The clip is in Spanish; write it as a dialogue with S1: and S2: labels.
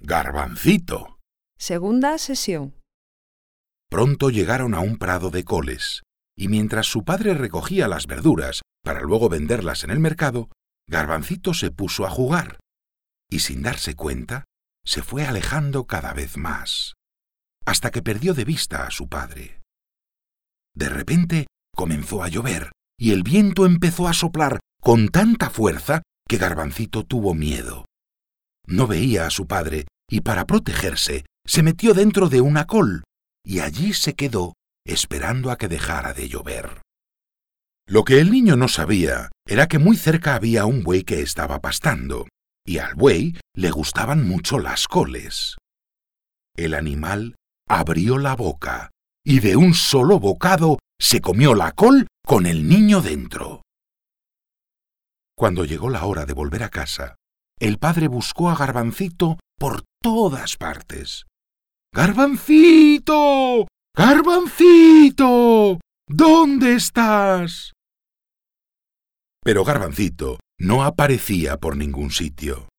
S1: Garbancito.
S2: Segunda sesión.
S1: Pronto llegaron a un prado de coles, y mientras su padre recogía las verduras para luego venderlas en el mercado, Garbancito se puso a jugar, y sin darse cuenta, se fue alejando cada vez más, hasta que perdió de vista a su padre. De repente comenzó a llover, y el viento empezó a soplar con tanta fuerza que Garbancito tuvo miedo. No veía a su padre, y para protegerse se metió dentro de una col, y allí se quedó esperando a que dejara de llover. Lo que el niño no sabía era que muy cerca había un buey que estaba pastando, y al buey le gustaban mucho las coles. El animal abrió la boca, y de un solo bocado se comió la col con el niño dentro. Cuando llegó la hora de volver a casa, el padre buscó a Garbancito por todas partes. ¡Garbancito! ¡Garbancito! ¿Dónde estás? Pero Garbancito no aparecía por ningún sitio.